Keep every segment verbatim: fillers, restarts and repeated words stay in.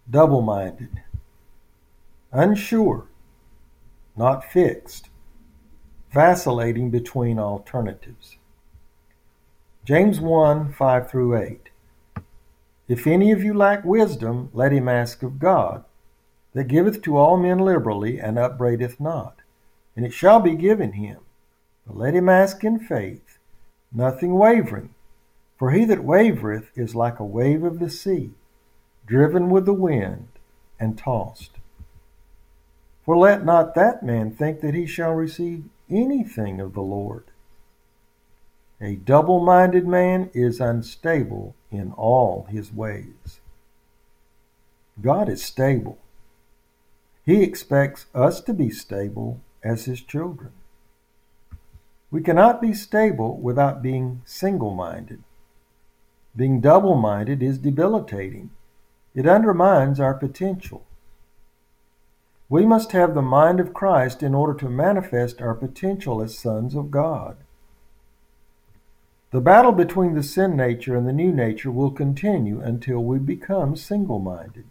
double-minded, unsure, not fixed, vacillating between alternatives. James one, five through eight. If any of you lack wisdom, let him ask of God, that giveth to all men liberally, and upbraideth not, and it shall be given him. But let him ask in faith, nothing wavering. For he that wavereth is like a wave of the sea, driven with the wind, and tossed. For let not that man think that he shall receive anything of the Lord. A double-minded man is unstable in all his ways. God is stable. He expects us to be stable as his children. We cannot be stable without being single-minded. Being double-minded is debilitating. It undermines our potential. We must have the mind of Christ in order to manifest our potential as sons of God. The battle between the sin nature and the new nature will continue until we become single-minded.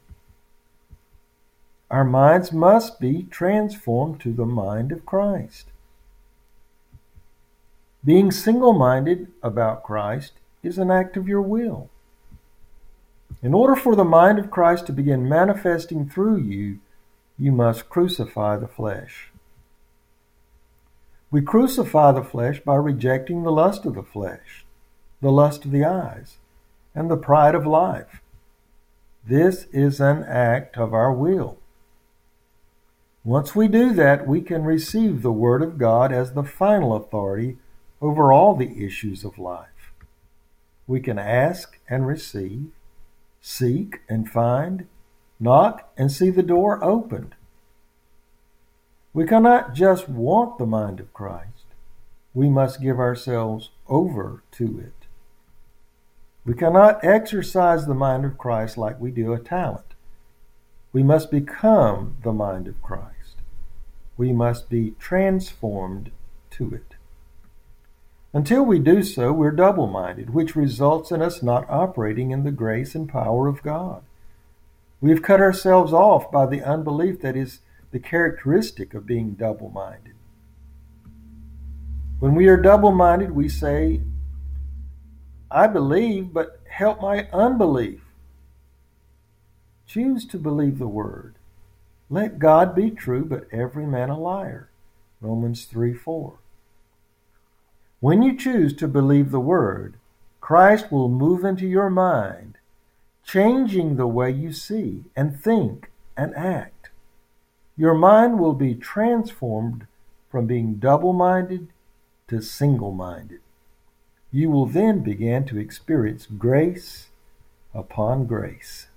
Our minds must be transformed to the mind of Christ. Being single-minded about Christ is an act of your will. In order for the mind of Christ to begin manifesting through you, you must crucify the flesh. We crucify the flesh by rejecting the lust of the flesh, the lust of the eyes, and the pride of life. This is an act of our will. Once we do that, we can receive the Word of God as the final authority over all the issues of life. We can ask and receive, seek and find, knock and see the door opened. We cannot just want the mind of Christ. We must give ourselves over to it. We cannot exercise the mind of Christ like we do a talent. We must become the mind of Christ. We must be transformed to it. Until we do so, we're double-minded, which results in us not operating in the grace and power of God. We have cut ourselves off by the unbelief that is the characteristic of being double-minded. When we are double-minded, we say, I believe, but help my unbelief. Choose to believe the Word. Let God be true, but every man a liar. Romans three four. When you choose to believe the Word, Christ will move into your mind, changing the way you see and think and act. Your mind will be transformed from being double-minded to single-minded. You will then begin to experience grace upon grace.